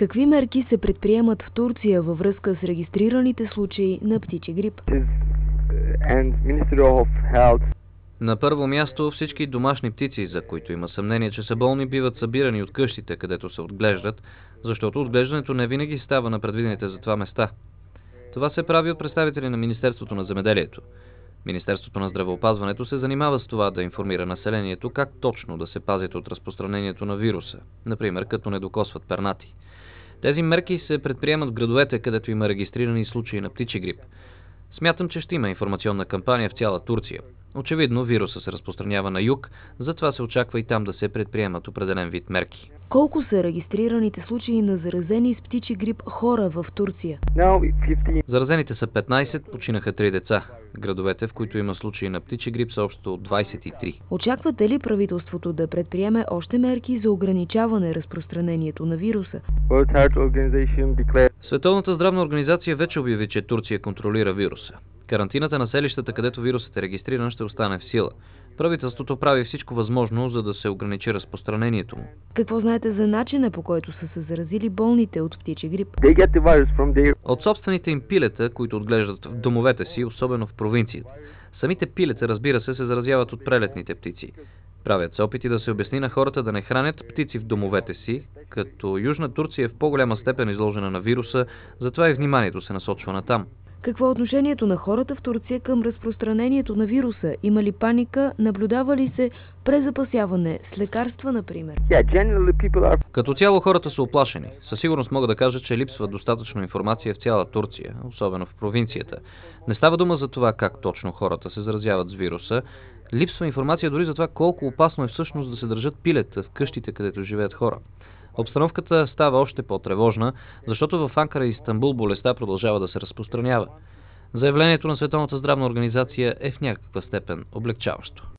Какви мерки се предприемат в Турция във връзка с регистрираните случаи на птичи грип? На първо място, всички домашни птици, за които има съмнение, че са болни, биват събирани от къщите, където се отглеждат, защото отглеждането не винаги става на предвидените за това места. Това се прави от представители на Министерството на земеделието. Министерството на здравеопазването се занимава с това да информира населението как точно да се пазят от разпространението на вируса, например като не докосват пернати. Тези мерки се предприемат в градовете, където има регистрирани случаи на птичи грип. Смятам, че ще има информационна кампания в цяла Турция. Очевидно, вируса се разпространява на юг, затова се очаква и там да се предприемат определен вид мерки. Колко са регистрираните случаи на заразени с птичи грип хора в Турция? Заразените са 15, починаха 3 деца. Градовете, в които има случаи на птичи грип, са общо 23. Очаквате ли правителството да предприеме още мерки за ограничаване разпространението на вируса? Световната здравна организация вече обяви, че Турция контролира вируса. Карантината на селищата, където вирусът е регистриран, ще остане в сила. Правителството прави всичко възможно, за да се ограничи разпространението му. Какво знаете за начина, по който са се заразили болните от птичи грип? От собствените им пилета, които отглеждат в домовете си, особено в провинцията. Самите пилета, разбира се заразяват от прелетните птици. Правят се опити да се обясни на хората да не хранят птици в домовете си, като Южна Турция е в по-голяма степен изложена на вируса, затова и вниманието се насочва натам. Какво е отношението на хората в Турция към разпространението на вируса? Има ли паника? Наблюдава ли се презапасяване с лекарства, например? Като цяло хората са уплашени. Със сигурност мога да кажа, че липсва достатъчно информация в цяла Турция, особено в провинцията. Не става дума за това как точно хората се заразяват с вируса. Липсва информация дори за това колко опасно е всъщност да се държат пилета в къщите, където живеят хора. Обстановката става още по-тревожна, защото в Анкара и Истанбул болестта продължава да се разпространява. Заявлението на Световната здравна организация е в някаква степен облегчаващо.